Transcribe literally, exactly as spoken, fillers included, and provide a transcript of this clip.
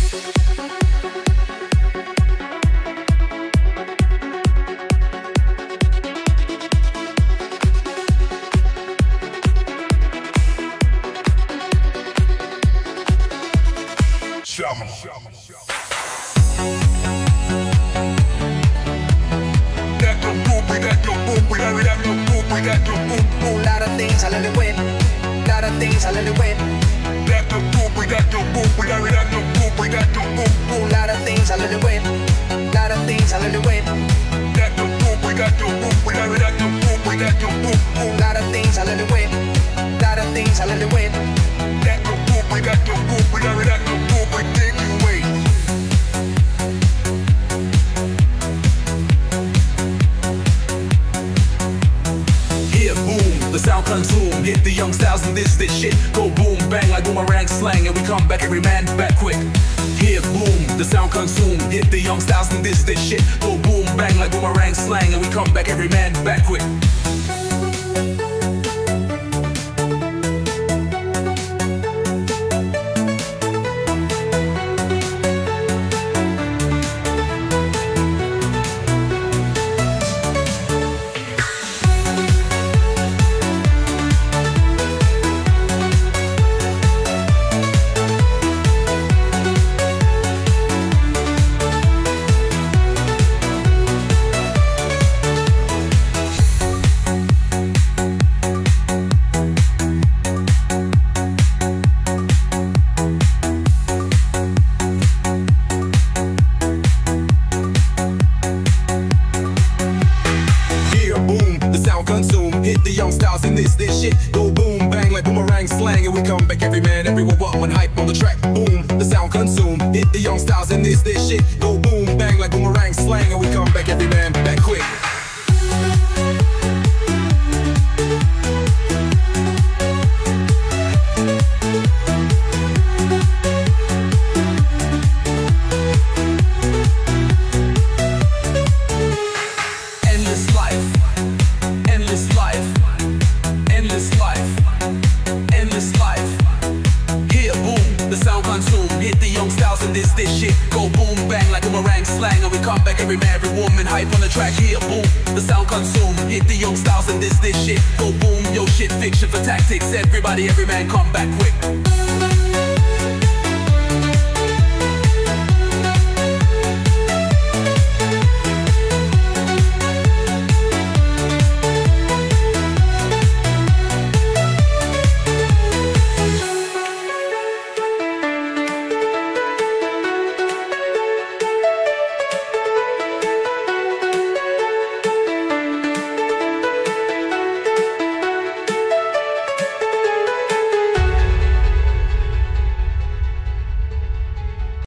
Lot of things I let it win. Lot of things I let it win. That the boom, we got the boom, we got it, that the boom, we got the boom, boom. Lot of things I let it win. Lot of things I let it win. That the boom, we got the boom, we got it, that the boom, we got the boom, boom. Lot of things I let it win. Lot of things I let it win. That the boom, we got the boom, we got it, that the boom, we take you away. The sound consume, hit the young styles and this, this shit. Go boom, bang like boomerang slang, and we come back every man back quick. Here, boom, the sound consume, hit the young styles and this, this shit. Go boom, bang like boomerang slang, and we come back every man back quick. Hit the young styles in this, this shit. Go boom, bang like boomerang slang, and we come back every man, everyone, what one hype on the track. Boom, the sound consume. Hit the young styles in this, this shit. Go boom, bang like boomerang slang, and we come back every man back quick. This, this shit, go boom, bang like a boomerang slang, and we come back every man, every woman, hype on the track. Here, boom, the sound consume, hit the young styles and this, this shit, go boom, yo shit, fiction for tactics. Everybody, every man, come back quick.